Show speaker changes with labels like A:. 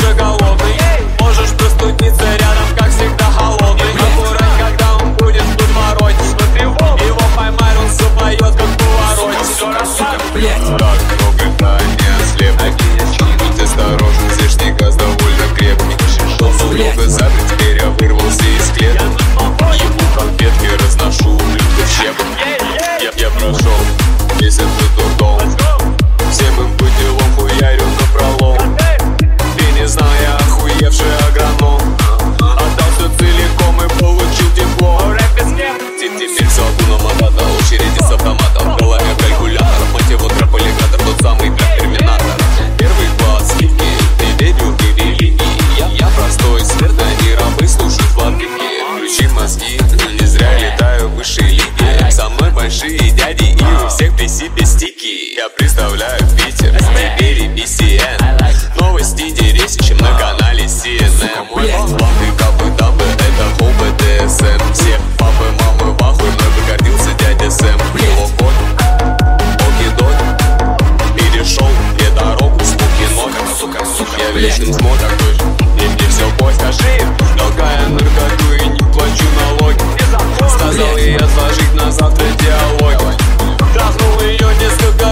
A: уже голодный. Можешь простудиться рядом, как всегда холодный. Аккурать, когда он будет в подвороте. Его поймай, он все поет, как в повороте.
B: Сука, блядь.
C: Так много ранее слепок. Будь осторожен, здешний газ довольно крепкий. Долго запрет, теперь я вырвался из клеток. Ебу конфетки, разношу блюдо щепок. Я прошел месяц до трудом. Всем им по делам хуярю напролом. Ты не знал, я охуевший агроном. Отдался целиком и получил диплом. Теперь все одно мотата, очереди с автоматом. Крылами калькуляторов, мотиватор, полигатор, тот самый как терминатор. Первый класс, хики, не верю в религии. Я простой, смертный, не рабы, слушаю сладкие. Включи мозги, не зря летаю в высшей лиге. Со мной большие дяди и у всех при себе стики. Я представляю Питер, теперь и BCN. Новости интереснее, чем на канале CNN. Мой банк и капы-дабы, это хол БДСМ. Все папы, мамы в ахуе, мной бы гордился дядя Сэм. Его кот, оки-док, перешел мне дорогу с Пукинок.
B: Сука,
C: Я вечным смотром мне все бой, скажи. Толкая наркоту и не плачу налоги. Сказал ей отложить на завтра диалоги. Трахнул ее несколько